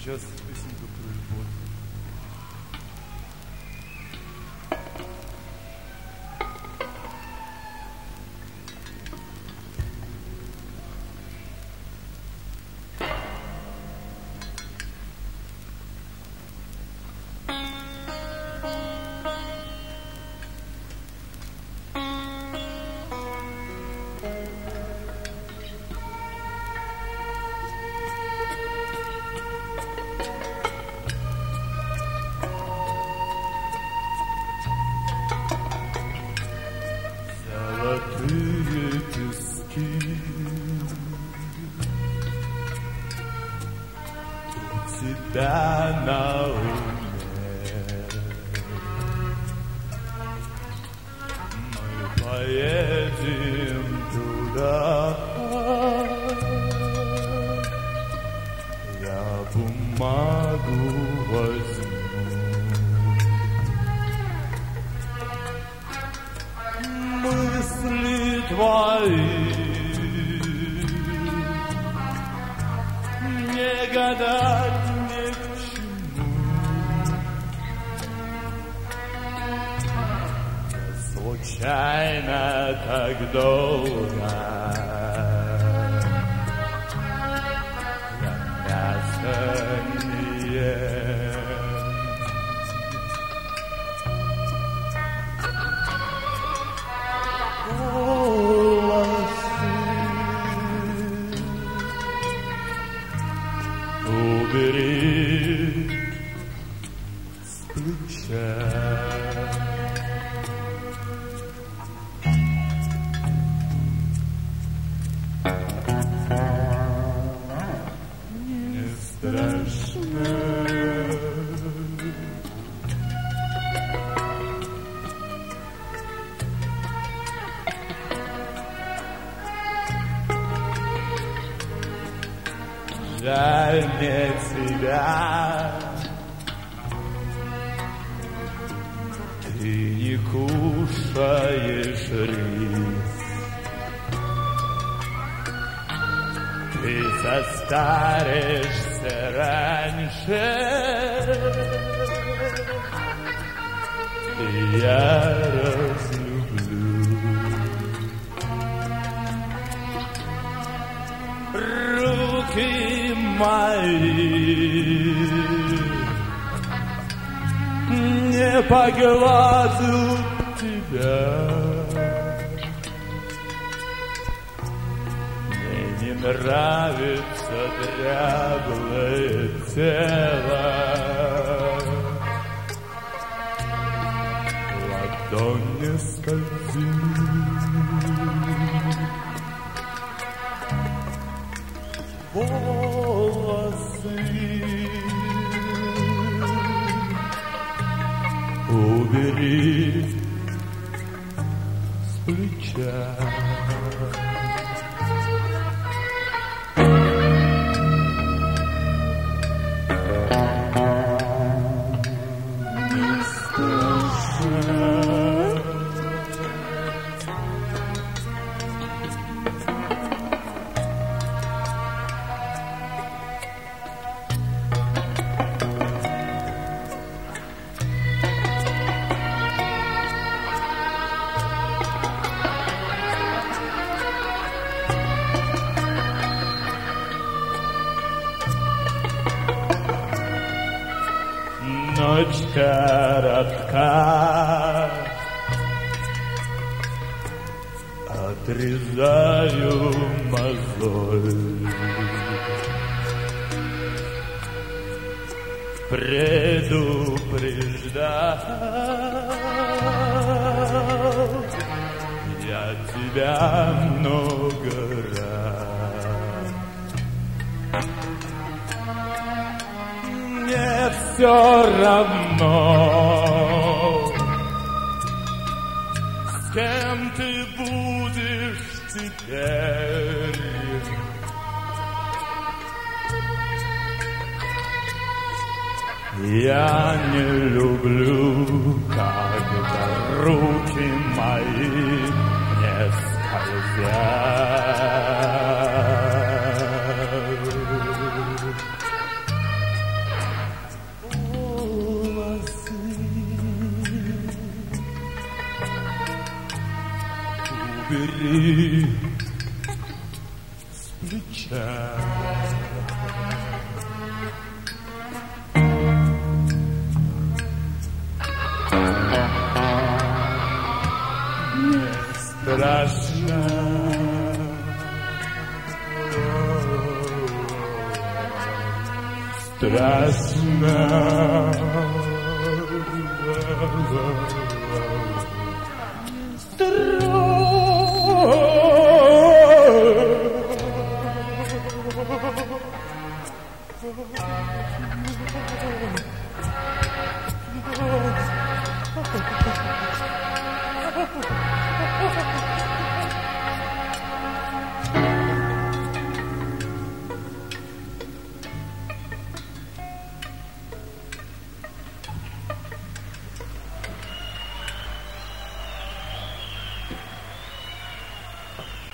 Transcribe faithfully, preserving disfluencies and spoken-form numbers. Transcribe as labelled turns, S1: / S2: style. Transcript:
S1: Сейчас песенку про любовь.
S2: тебя на уме. Мы поедем туда, я бумагу возьму. Мысли твои не гадать ни к чему. Случайно так долго я мясо не ем. Убери с плеча. Не страшно. Жаль мне тебя, ты не кушаешь рис, ты состаришься раньше, и я разлюблю. Руки мои не погладил тебя, мне не нравится дряблое тело, ладонь не скользи. Волосы убери с плеча. Не страшно. Ночь коротка, отрезаю мозоль, предупреждал я тебя много раз. Мне все равно, с кем ты будешь теперь. Я не люблю, когда руки мои не скользят. убери с плеча. Не страшно, страшно.